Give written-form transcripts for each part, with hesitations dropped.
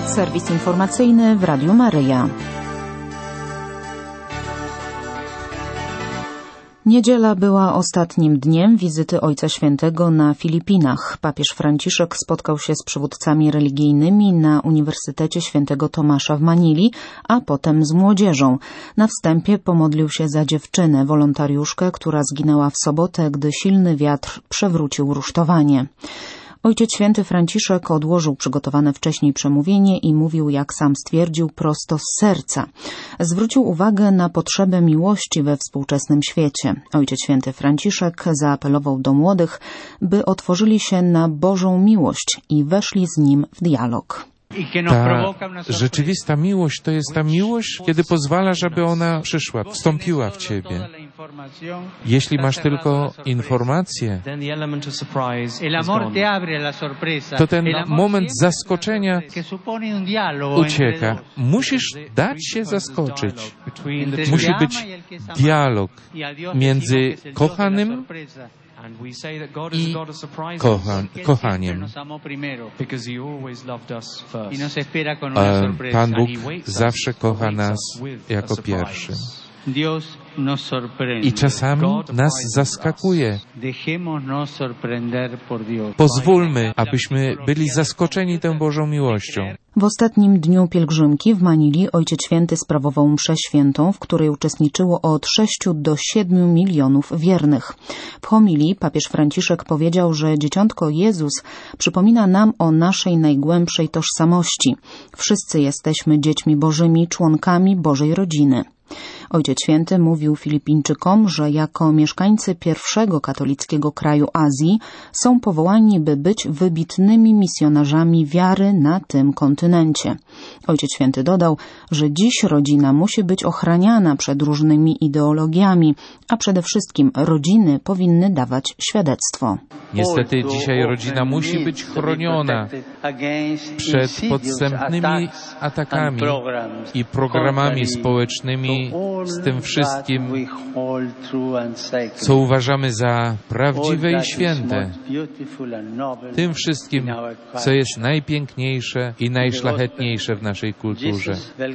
Serwis informacyjny w Radiu Maryja. Niedziela była ostatnim dniem wizyty Ojca Świętego na Filipinach. Papież Franciszek spotkał się z przywódcami religijnymi na Uniwersytecie Świętego Tomasza w Manili, a potem z młodzieżą. Na wstępie pomodlił się za dziewczynę, wolontariuszkę, która zginęła w sobotę, gdy silny wiatr przewrócił rusztowanie. Ojciec Święty Franciszek odłożył przygotowane wcześniej przemówienie i mówił, jak sam stwierdził, prosto z serca. Zwrócił uwagę na potrzebę miłości we współczesnym świecie. Ojciec Święty Franciszek zaapelował do młodych, by otworzyli się na Bożą miłość i weszli z Nim w dialog. Ta rzeczywista miłość to jest ta miłość, kiedy pozwala, żeby ona przyszła, wstąpiła w Ciebie. Jeśli masz tylko informacje, to ten moment zaskoczenia ucieka. Musisz dać się zaskoczyć. Musi być dialog między kochanym i kochaniem. Pan Bóg zawsze kocha nas jako pierwszy. I czasami nas zaskakuje. Pozwólmy, abyśmy byli zaskoczeni tą Bożą miłością. W ostatnim dniu pielgrzymki w Manili Ojciec Święty sprawował mszę świętą, w której uczestniczyło od 6 do 7 milionów wiernych. W homilii papież Franciszek powiedział, że Dzieciątko Jezus przypomina nam o naszej najgłębszej tożsamości. Wszyscy jesteśmy dziećmi Bożymi, członkami Bożej rodziny. Ojciec Święty mówił Filipińczykom, że jako mieszkańcy pierwszego katolickiego kraju Azji są powołani, by być wybitnymi misjonarzami wiary na tym kontynencie. Ojciec Święty dodał, że dziś rodzina musi być ochraniana przed różnymi ideologiami, a przede wszystkim rodziny powinny dawać świadectwo. Niestety dzisiaj rodzina musi być chroniona przed podstępnymi atakami i programami społecznymi, z tym wszystkim, co uważamy za prawdziwe i święte, tym wszystkim, co jest najpiękniejsze i najszlachetniejsze w naszej kulturze.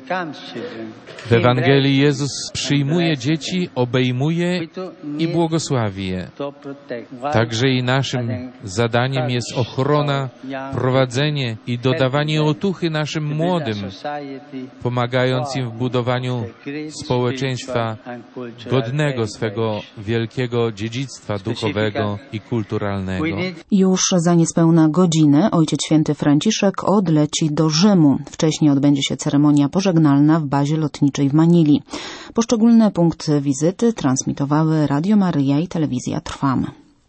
W Ewangelii Jezus przyjmuje dzieci, obejmuje i błogosławi je. Także i naszym zadaniem jest ochrona, prowadzenie i dodawanie otuchy naszym młodym, pomagając im w budowaniu społeczeństwa godnego swego wielkiego dziedzictwa duchowego i kulturalnego. Już za niespełna godzinę Ojciec Święty Franciszek odleci do Rzymu. Wcześniej odbędzie się ceremonia pożegnalna w bazie lotniczej w Manili. Poszczególne punkty wizyty transmitowały Radio Maryja i Telewizja Trwam.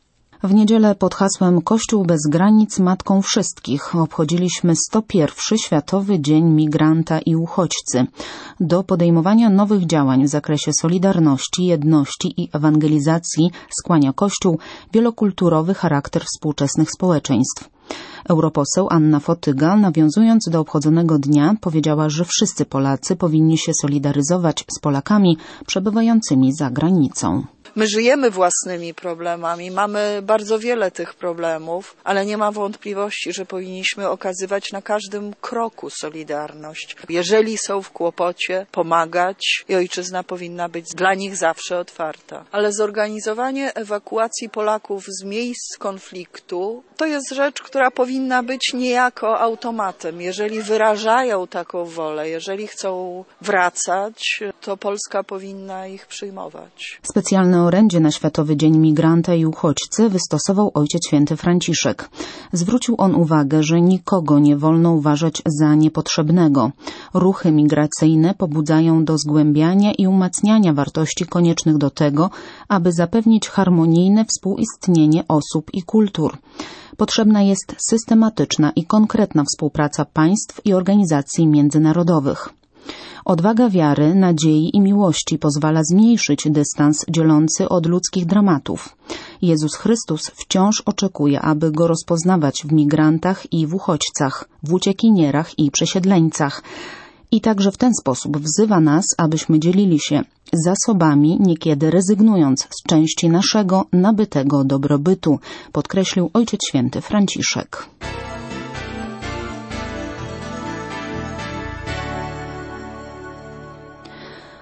W niedzielę pod hasłem Kościół bez granic Matką Wszystkich obchodziliśmy 101. Światowy Dzień Migranta i Uchodźcy. Do podejmowania nowych działań w zakresie solidarności, jedności i ewangelizacji skłania Kościół wielokulturowy charakter współczesnych społeczeństw. Europoseł Anna Fotyga, nawiązując do obchodzonego dnia, powiedziała, że wszyscy Polacy powinni się solidaryzować z Polakami przebywającymi za granicą. My żyjemy własnymi problemami, mamy bardzo wiele tych problemów, ale nie ma wątpliwości, że powinniśmy okazywać na każdym kroku solidarność. Jeżeli są w kłopocie, pomagać i ojczyzna powinna być dla nich zawsze otwarta. Ale zorganizowanie ewakuacji Polaków z miejsc konfliktu to jest rzecz, która powinna być niejako automatem. Jeżeli wyrażają taką wolę, jeżeli chcą wracać, to Polska powinna ich przyjmować. Specjalne orędzie na Światowy Dzień Migranta i Uchodźcy wystosował Ojciec Święty Franciszek. Zwrócił on uwagę, że nikogo nie wolno uważać za niepotrzebnego. Ruchy migracyjne pobudzają do zgłębiania i umacniania wartości koniecznych do tego, aby zapewnić harmonijne współistnienie osób i kultur. Potrzebna jest systematyczna i konkretna współpraca państw i organizacji międzynarodowych. Odwaga wiary, nadziei i miłości pozwala zmniejszyć dystans dzielący od ludzkich dramatów. Jezus Chrystus wciąż oczekuje, aby Go rozpoznawać w migrantach i w uchodźcach, w uciekinierach i przesiedleńcach. I także w ten sposób wzywa nas, abyśmy dzielili się zasobami, niekiedy rezygnując z części naszego nabytego dobrobytu, podkreślił Ojciec Święty Franciszek.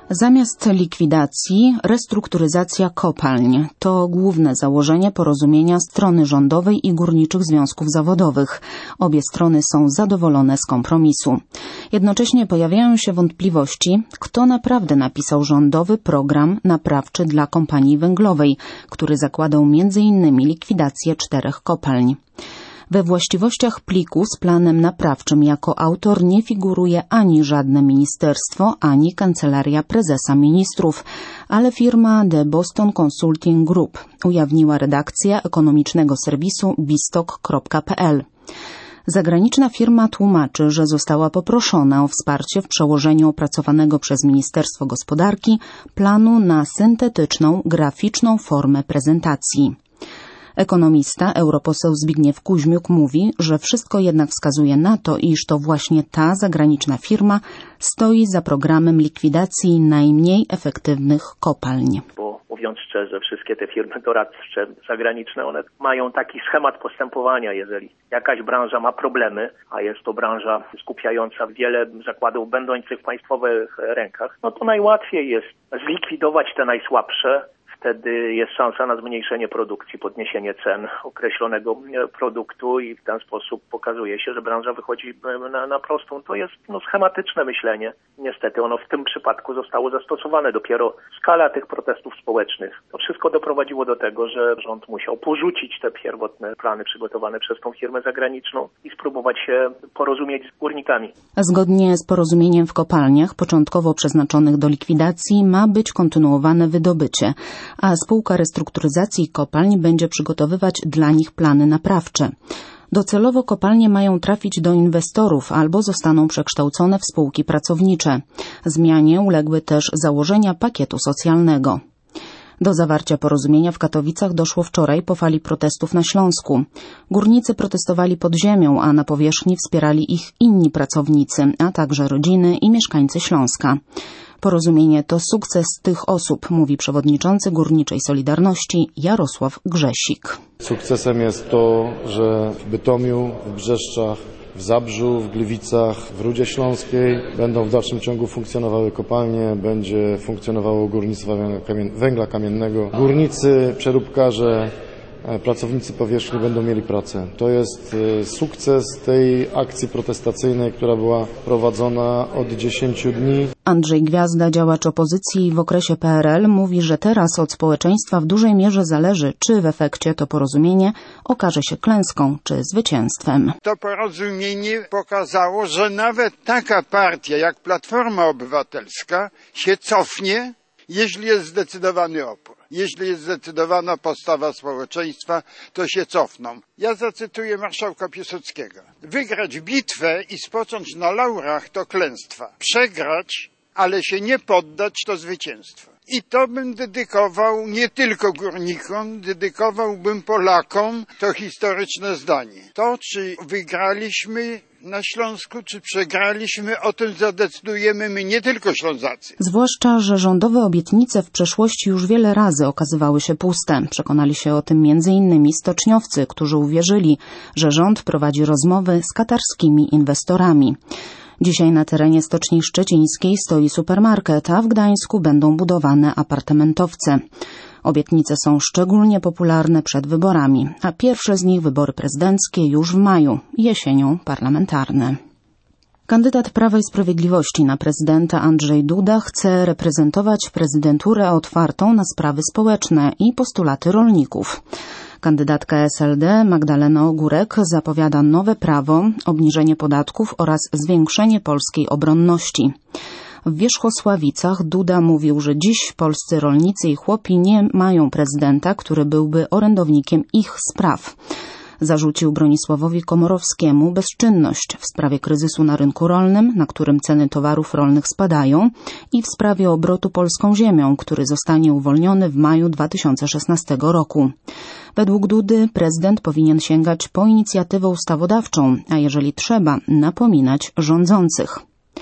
Zamiast likwidacji, restrukturyzacja kopalń to główne założenie porozumienia strony rządowej i górniczych związków zawodowych. Obie strony są zadowolone z kompromisu. Jednocześnie pojawiają się wątpliwości, kto naprawdę napisał rządowy program naprawczy dla kompanii węglowej, który zakładał m.in. likwidację 4 kopalń. We właściwościach pliku z planem naprawczym jako autor nie figuruje ani żadne ministerstwo, ani Kancelaria Prezesa Ministrów, ale firma The Boston Consulting Group ujawniła redakcja ekonomicznego serwisu bistok.pl. Zagraniczna firma tłumaczy, że została poproszona o wsparcie w przełożeniu opracowanego przez Ministerstwo Gospodarki planu na syntetyczną, graficzną formę prezentacji. Ekonomista, europoseł Zbigniew Kuźmiuk mówi, że wszystko jednak wskazuje na to, iż to właśnie ta zagraniczna firma stoi za programem likwidacji najmniej efektywnych kopalń. Mówiąc szczerze, wszystkie te firmy doradcze zagraniczne, one mają taki schemat postępowania. Jeżeli jakaś branża ma problemy, a jest to branża skupiająca wiele zakładów będących w państwowych rękach, no to najłatwiej jest zlikwidować te najsłabsze. Wtedy jest szansa na zmniejszenie produkcji, podniesienie cen określonego produktu i w ten sposób pokazuje się, że branża wychodzi na prostą. To jest schematyczne myślenie. Niestety ono w tym przypadku zostało zastosowane. Dopiero skala tych protestów społecznych. To wszystko doprowadziło do tego, że rząd musiał porzucić te pierwotne plany przygotowane przez tą firmę zagraniczną i spróbować się porozumieć z górnikami. Zgodnie z porozumieniem w kopalniach początkowo przeznaczonych do likwidacji ma być kontynuowane wydobycie, a spółka restrukturyzacji kopalń będzie przygotowywać dla nich plany naprawcze. Docelowo kopalnie mają trafić do inwestorów albo zostaną przekształcone w spółki pracownicze. Zmianie uległy też założenia pakietu socjalnego. Do zawarcia porozumienia w Katowicach doszło wczoraj po fali protestów na Śląsku. Górnicy protestowali pod ziemią, a na powierzchni wspierali ich inni pracownicy, a także rodziny i mieszkańcy Śląska. Porozumienie to sukces tych osób, mówi przewodniczący Górniczej Solidarności Jarosław Grzesik. Sukcesem jest to, że w Bytomiu, w Brzeszczach, w Zabrzu, w Gliwicach, w Rudzie Śląskiej będą w dalszym ciągu funkcjonowały kopalnie, będzie funkcjonowało górnictwo węgla kamiennego. Górnicy, przeróbkarze, pracownicy powierzchni będą mieli pracę. To jest sukces tej akcji protestacyjnej, która była prowadzona od 10 dni. Andrzej Gwiazda, działacz opozycji w okresie PRL, mówi, że teraz od społeczeństwa w dużej mierze zależy, czy w efekcie to porozumienie okaże się klęską, czy zwycięstwem. To porozumienie pokazało, że nawet taka partia jak Platforma Obywatelska się cofnie, jeśli jest zdecydowany opór. Jeśli jest zdecydowana postawa społeczeństwa, to się cofną. Ja zacytuję marszałka Piłsudskiego. Wygrać bitwę i spocząć na laurach to klęstwa. Przegrać, ale się nie poddać to zwycięstwo. I to bym dedykował nie tylko górnikom, dedykowałbym Polakom to historyczne zdanie. To, czy wygraliśmy na Śląsku, czy przegraliśmy, o tym zadecydujemy my, nie tylko Ślązacy. Zwłaszcza, że rządowe obietnice w przeszłości już wiele razy okazywały się puste. Przekonali się o tym m.in. stoczniowcy, którzy uwierzyli, że rząd prowadzi rozmowy z katarskimi inwestorami. Dzisiaj na terenie Stoczni Szczecińskiej stoi supermarket, a w Gdańsku będą budowane apartamentowce. Obietnice są szczególnie popularne przed wyborami, a pierwsze z nich wybory prezydenckie już w maju, jesienią parlamentarne. Kandydat Prawa i Sprawiedliwości na prezydenta Andrzej Duda chce reprezentować prezydenturę otwartą na sprawy społeczne i postulaty rolników. Kandydatka SLD Magdalena Ogórek zapowiada nowe prawo, obniżenie podatków oraz zwiększenie polskiej obronności. W Wierzchosławicach Duda mówił, że dziś polscy rolnicy i chłopi nie mają prezydenta, który byłby orędownikiem ich spraw. Zarzucił Bronisławowi Komorowskiemu bezczynność w sprawie kryzysu na rynku rolnym, na którym ceny towarów rolnych spadają, i w sprawie obrotu polską ziemią, który zostanie uwolniony w maju 2016 roku. Według Dudy prezydent powinien sięgać po inicjatywę ustawodawczą, a jeżeli trzeba, napominać rządzących.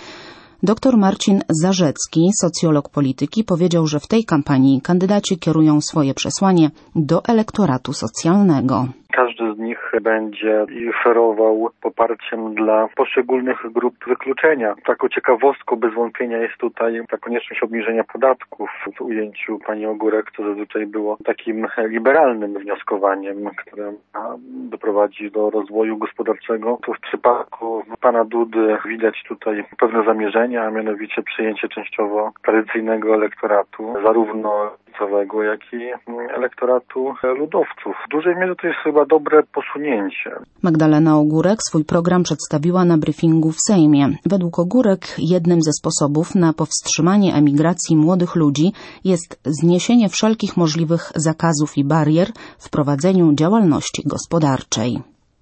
Dr Marcin Zarzecki, socjolog polityki, powiedział, że w tej kampanii kandydaci kierują swoje przesłanie do elektoratu socjalnego. każdy z nich będzie oferował poparciem dla poszczególnych grup wykluczenia. Taką ciekawostką bez wątpienia jest tutaj ta konieczność obniżenia podatków. W ujęciu pani Ogórek to zazwyczaj było takim liberalnym wnioskowaniem, które ma doprowadzić do rozwoju gospodarczego. Tu w przypadku pana Dudy widać tutaj pewne zamierzenia, a mianowicie przyjęcie częściowo tradycyjnego elektoratu, zarówno lewicowego, jak i elektoratu ludowców. W dużej mierze to jest chyba dobre posunięcie. Magdalena Ogórek swój program przedstawiła na briefingu w Sejmie. Według Ogórek jednym ze sposobów na powstrzymanie emigracji młodych ludzi jest zniesienie wszelkich możliwych zakazów i barier w prowadzeniu działalności gospodarczej.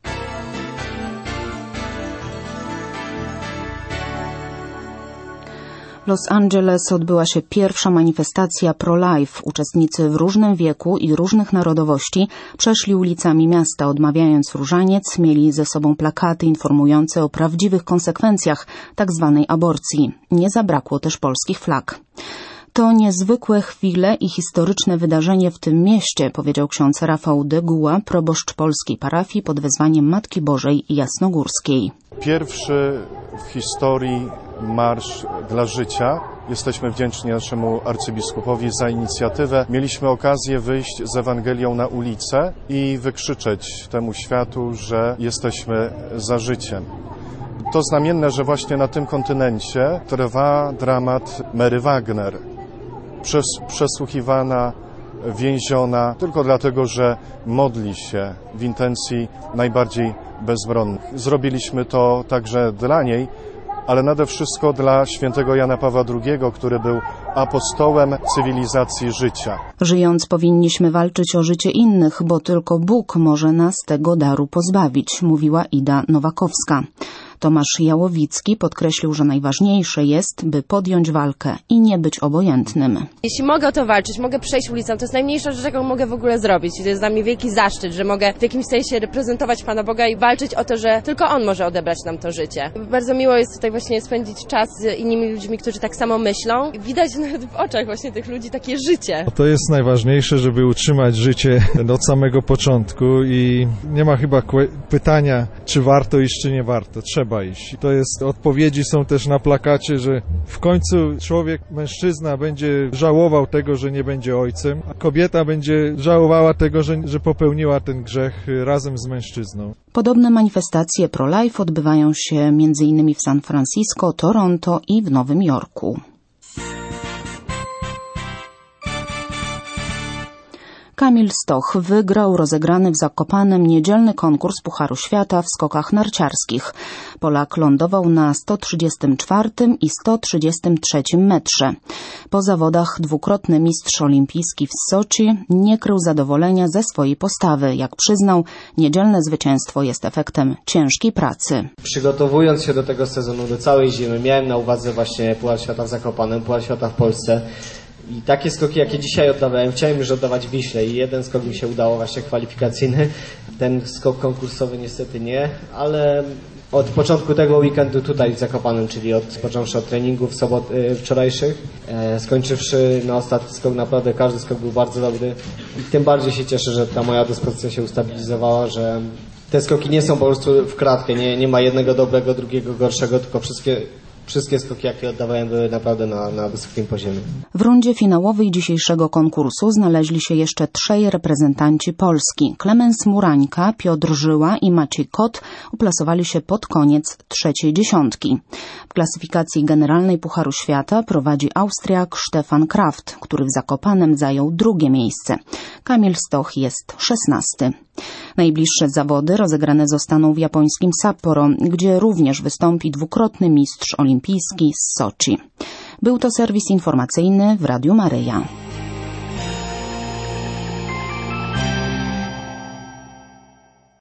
W Los Angeles odbyła się pierwsza manifestacja pro-life. Uczestnicy w różnym wieku i różnych narodowości przeszli ulicami miasta, odmawiając różaniec, mieli ze sobą plakaty informujące o prawdziwych konsekwencjach tzw. aborcji. Nie zabrakło też polskich flag. To niezwykłe chwile i historyczne wydarzenie w tym mieście, powiedział ksiądz Rafał Deguła, proboszcz polskiej parafii pod wezwaniem Matki Bożej Jasnogórskiej. Pierwszy w historii Marsz dla Życia. Jesteśmy wdzięczni naszemu arcybiskupowi za inicjatywę. Mieliśmy okazję wyjść z Ewangelią na ulicę i wykrzyczeć temu światu, że jesteśmy za życiem. To znamienne, że właśnie na tym kontynencie trwa dramat Mary Wagner. Przesłuchiwana, więziona tylko dlatego, że modli się w intencji najbardziej bezbronnych. Zrobiliśmy to także dla niej, ale nade wszystko dla świętego Jana Pawła II, który był apostołem cywilizacji życia. Żyjąc powinniśmy walczyć o życie innych, bo tylko Bóg może nas tego daru pozbawić, mówiła Ida Nowakowska. Tomasz Jałowicki podkreślił, że najważniejsze jest, by podjąć walkę i nie być obojętnym. Jeśli mogę o to walczyć, mogę przejść ulicą, to jest najmniejsza rzecz, jaką mogę w ogóle zrobić. I to jest dla mnie wielki zaszczyt, że mogę w jakimś sensie reprezentować Pana Boga i walczyć o to, że tylko On może odebrać nam to życie. Bardzo miło jest tutaj właśnie spędzić czas z innymi ludźmi, którzy tak samo myślą. Widać nawet w oczach właśnie tych ludzi takie życie. To jest najważniejsze, żeby utrzymać życie od samego początku i nie ma chyba pytania, czy warto iść, czy nie warto. Trzeba iść. To jest, odpowiedzi są też na plakacie, że w końcu człowiek, mężczyzna będzie żałował tego, że nie będzie ojcem, a kobieta będzie żałowała tego, że popełniła ten grzech razem z mężczyzną. Podobne manifestacje pro-life odbywają się m.in. w San Francisco, Toronto i w Nowym Jorku. Kamil Stoch wygrał rozegrany w Zakopanem niedzielny konkurs Pucharu Świata w skokach narciarskich. Polak lądował na 134 i 133 metrze. Po zawodach dwukrotny mistrz olimpijski w Soczi nie krył zadowolenia ze swojej postawy. Jak przyznał, niedzielne zwycięstwo jest efektem ciężkiej pracy. Przygotowując się do tego sezonu, do całej zimy, miałem na uwadze właśnie Puchar Świata w Zakopanem, Puchar Świata w Polsce. I takie skoki, jakie dzisiaj oddawałem, chciałem już oddawać w Wiśle i jeden skok mi się udało, właśnie kwalifikacyjny. Ten skok konkursowy niestety nie, ale od początku tego weekendu tutaj w Zakopanem, czyli począwszy od treningów wczorajszych, skończywszy na ostatni skok, naprawdę każdy skok był bardzo dobry. I tym bardziej się cieszę, że ta moja dyspozycja się ustabilizowała, że te skoki nie są po prostu w kratkę, nie ma jednego dobrego, drugiego gorszego, tylko wszystkie skoki, jakie oddawałem, były naprawdę na wysokim poziomie. W rundzie finałowej dzisiejszego konkursu znaleźli się jeszcze 3 reprezentanci Polski. Klemens Murańka, Piotr Żyła i Maciej Kot uplasowali się pod koniec 3. dziesiątki. W klasyfikacji generalnej Pucharu Świata prowadzi Austriak Stefan Kraft, który w Zakopanem zajął 2. miejsce. Kamil Stoch jest 16. Najbliższe zawody rozegrane zostaną w japońskim Sapporo, gdzie również wystąpi dwukrotny mistrz olimpijski z Soczi. Był to serwis informacyjny w Radiu Maryja.